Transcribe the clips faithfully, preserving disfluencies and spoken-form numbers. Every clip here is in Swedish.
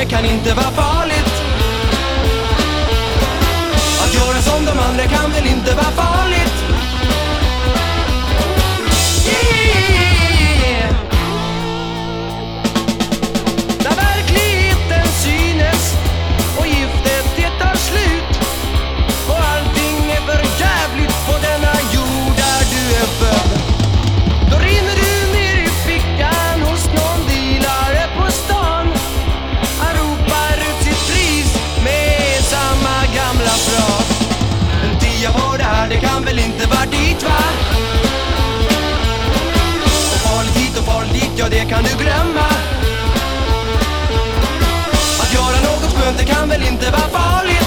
det kan inte vara farligt. Att göra som de andra kan väl inte vara farligt. Yeah. När verkligheten synes och giftet det tar slut och allting är för jävligt på denna jord där du är född, då rinner du ner i fickan hos någon dealare på stan. Han ropar ut sitt pris med samma gamla fras: en tia var det här, det kan väl inte vara dit, va? Och farligt hit och farligt dit, ja det kan du glömma. Att göra något skönt, det kan väl inte vara farligt.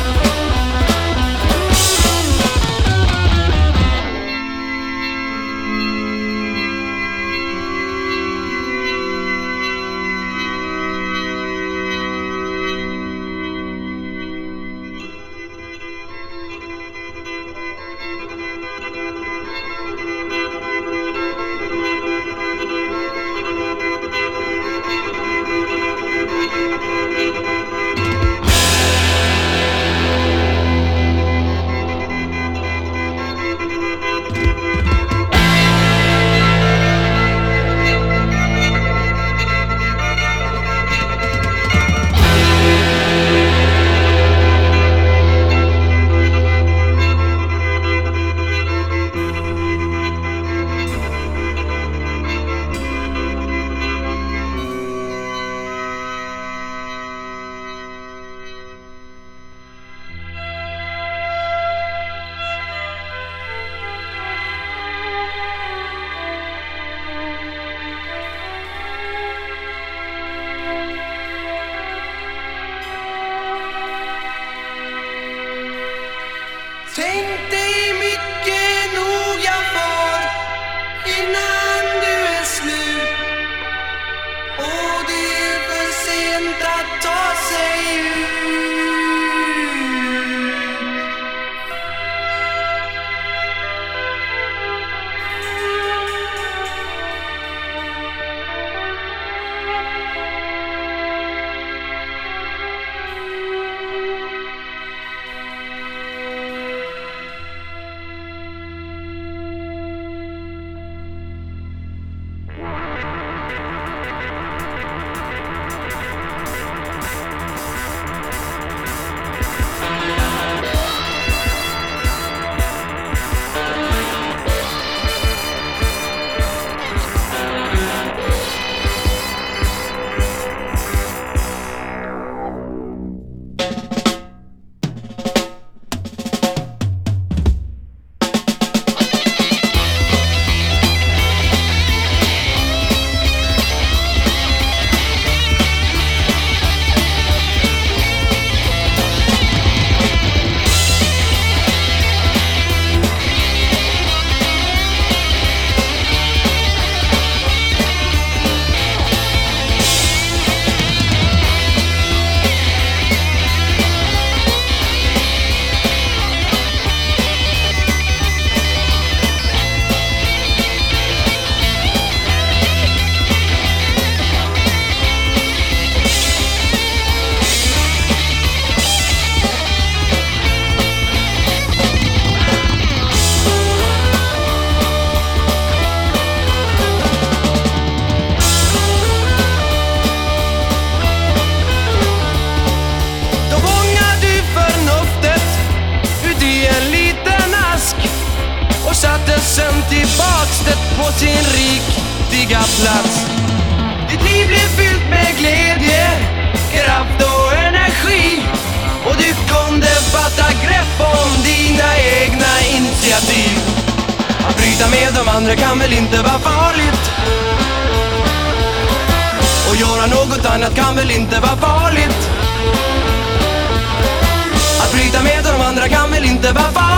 Tänk dig mycket noga för innan du är slut, och det är för sent att ta sig ut. Sen tillbaks det på sin riktiga plats. Ditt liv blev fyllt med glädje, kraft och energi, och du kunde fatta grepp om dina egna initiativ. Att bryta med de andra kan väl inte vara farligt, och göra något annat kan väl inte vara farligt. Att bryta med de andra kan väl inte vara farligt.